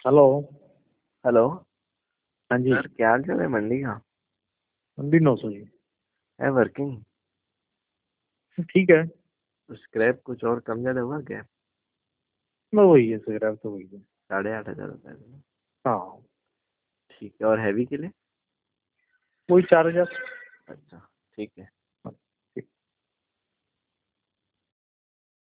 Hello. Hello. हाँ जी। Sir क्या हाल चाल है मंडी का? मंडी 900 जी। है वर्किंग? ठीक है। तो स्क्रैप कुछ और कम ज्यादा हुआ क्या? मैं वही है, सिगरेट तो वही है। 8,500 रुपये में। हाँ। ठीक है, और हैवी के लिए? वही 4000। अच्छा, ठीक है।